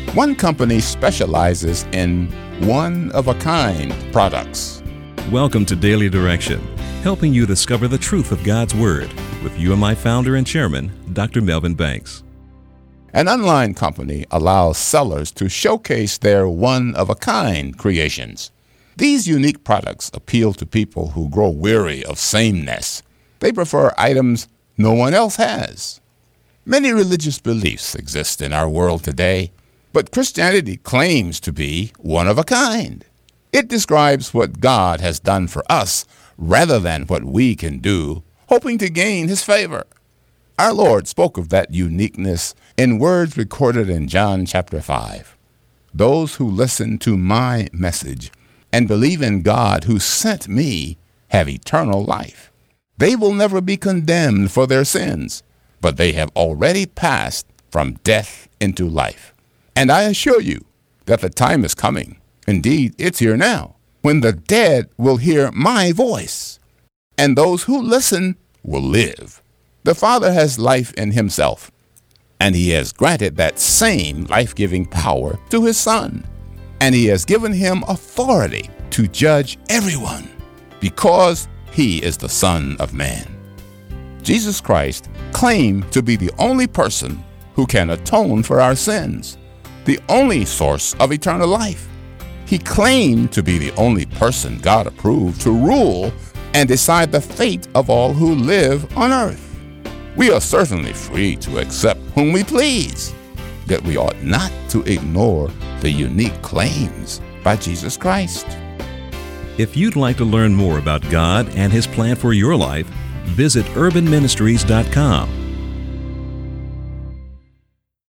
One company specializes in one-of-a-kind products. Welcome to Daily Direction, helping you discover the truth of God's Word with UMI founder and chairman, Dr. Melvin Banks. An online company allows sellers to showcase their one-of-a-kind creations. These unique products appeal to people who grow weary of sameness. They prefer items no one else has. Many religious beliefs exist in our world today, but Christianity claims to be one of a kind. It describes what God has done for us rather than what we can do, hoping to gain His favor. Our Lord spoke of that uniqueness in words recorded in John chapter 5. Those who listen to my message and believe in God who sent me have eternal life. They will never be condemned for their sins, but they have already passed from death into life. And I assure you that the time is coming, indeed it's here now, when the dead will hear my voice, and those who listen will live. The Father has life in Himself, and He has granted that same life-giving power to His Son, and He has given Him authority to judge everyone, because He is the Son of Man. Jesus Christ claimed to be the only person who can atone for our sins, the only source of eternal life. He claimed to be the only person God approved to rule and decide the fate of all who live on earth. We are certainly free to accept whom we please, yet we ought not to ignore the unique claims by Jesus Christ. If you'd like to learn more about God and His plan for your life, visit urbanministries.com.